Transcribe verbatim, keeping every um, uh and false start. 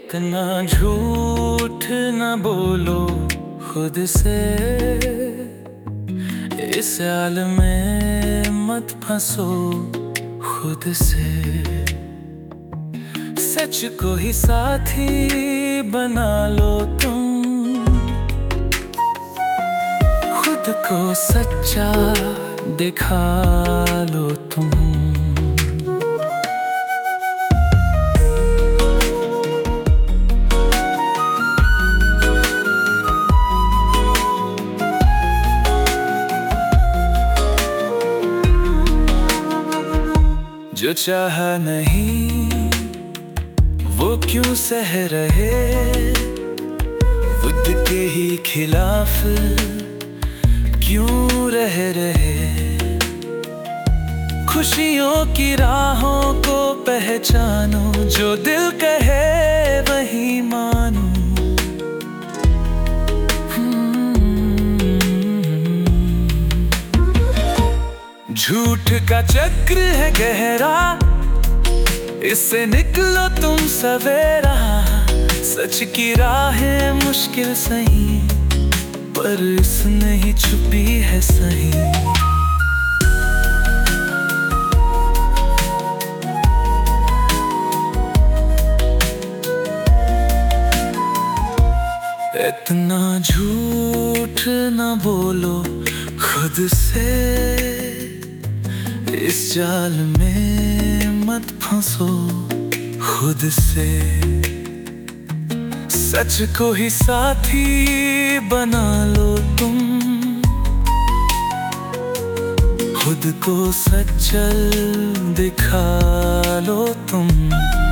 इतना झूठ न बोलो खुद से, इस जाल में मत फंसो खुद से। सच को ही साथी बना लो तुम, खुद को सच्चा दिखा लो तुम। जो चाहा नहीं वो क्यों सह रहे, खुद के ही खिलाफ क्यों रह रहे। खुशियों की राहों को पहचानो, जो दिल कहे वही मानो। झूठ का चक्र है गहरा, इससे निकलो तुम सवेरा। सच की राहें मुश्किल सही, पर इसमें ही छुपी है सही। इतना झूठ न बोलो खुद से, इस जाल में मत फंसो खुद से। सच को ही साथी बना लो तुम, खुद को सच्चल दिखा लो तुम।